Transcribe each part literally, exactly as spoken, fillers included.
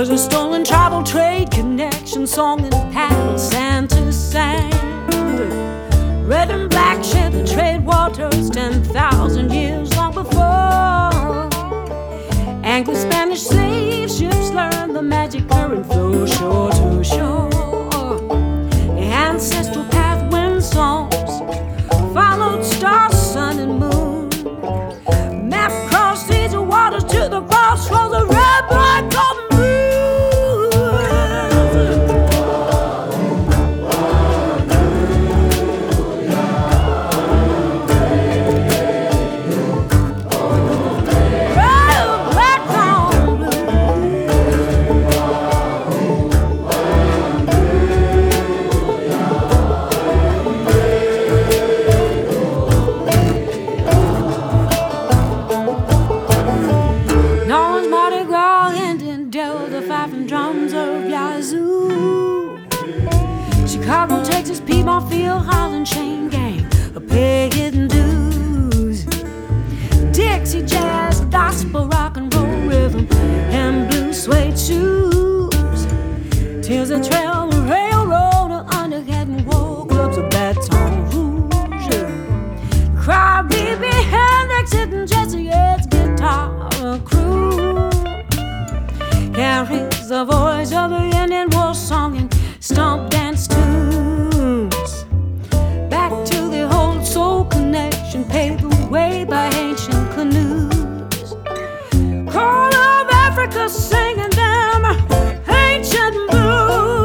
was a stolen tribal trade connection song in Palo Santo sand. Red and black shared the trade waters ten thousand years long before. Anglo Spanish slave ships learned the magic current flow shore to shore. The ancestral path wind songs followed stars, sun and moon. Map crossed these waters to the crossroads of red, black, golden blue. Chicago, Texas, Piedmont, Field, Highland, Chain Gang, a pagan dues. Dixie jazz, gospel, rock and roll rhythm, and blue suede shoes. Tears that trail the railroad, underhead and war clubs of Baton Rouge. Cry, baby, Hendrix hitting Jesse Ed's guitar crew. Carries the voice of the Indian war song and stomp dance tunes. Back to the old soul connection, paved the way by ancient canoes. Call of Africa singing them ancient blues.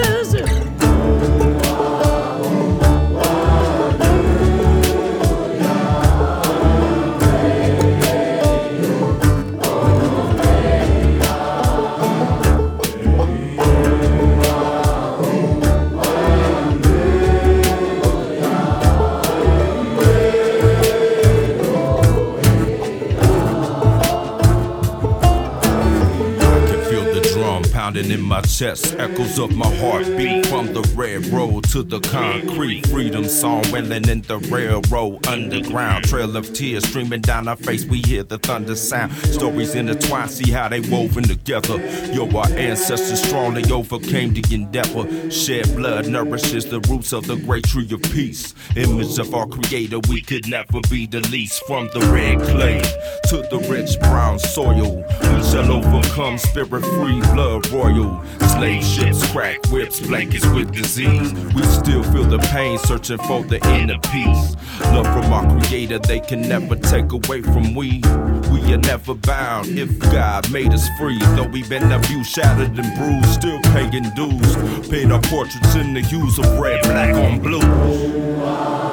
In my chest, echoes of my heartbeat from the red road to the concrete. Freedom song wailing in the railroad underground. Trail of tears streaming down our face, we hear the thunder sound. Stories intertwined, see how they woven together. Yo, our ancestors strong, they overcame the endeavor. Shed blood nourishes the roots of the great tree of peace. Image of our creator, we could never be the least. From the red clay to the rich brown soil, we shall overcome spirit free, blood royal. Slave ships, crack whips, blankets with disease. We still feel the pain, searching for the inner peace. Love from our creator, they can never take away from we. We are never bound if God made us free. Though we've been abused, shattered and bruised, still paying dues. Paint our portraits in the hues of red, black on blue.